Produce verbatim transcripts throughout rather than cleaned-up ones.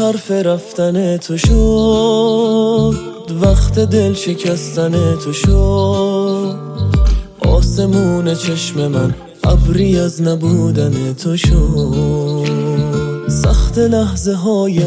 حرف رفتن تو شد، وقت دل شکستن تو شد. آسمون چشم من ابری از نبودن تو شد. سخت لحظه های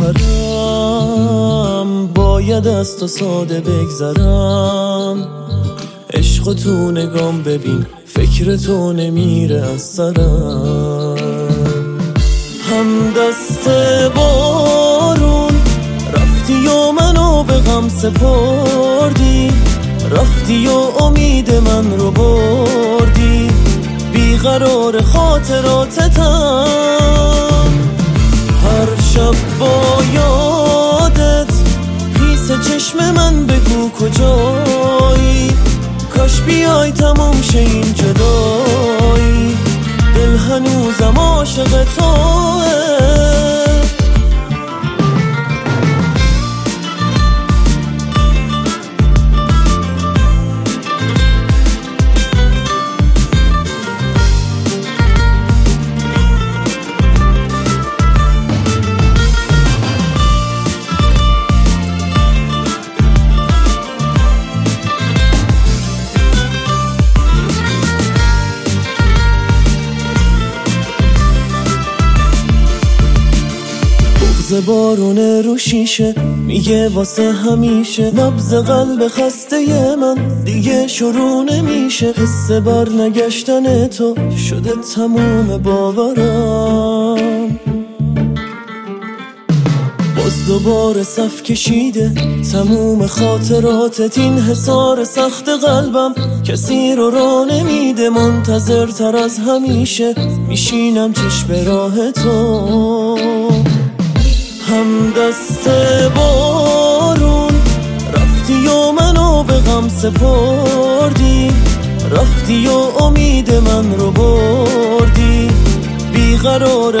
آخرم باید از تو ساده بگذرم. عشق تو نگام ببین، فکر تو نمیره از سرم. هم دست بارون رفتی و منو به غم سپردی، رفتی و امید من رو بردی. بیقرار خاطراتتم، هر شب با یادت پیس چشم من بگو کجایی. کاش بیای تموم شه این جدایی، دل هنوزم عاشق توه. ز بارون رو شیشه میگه واسه همیشه. نبض قلب خسته من دیگه شروع نمیشه. حس بر نگشتن تو شده تموم باورم. باز دوباره صف کشیده تموم خاطراتت. این حصار سخت قلبم کسی رو را نمیده. منتظر تر از همیشه میشینم چشم راه تو. هم دست بارون رفتی و منو به غم سپردی، رفتی و امید من رو بردی. بیقرار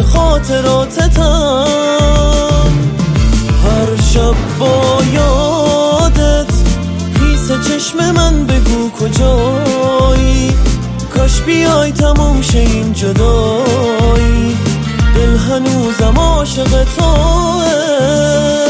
خاطراتتم، هر شب با یادت پیس چشم من بگو کجایی. کاش بیای تموم شه این جدایی، دل هنوزم عاشق توه.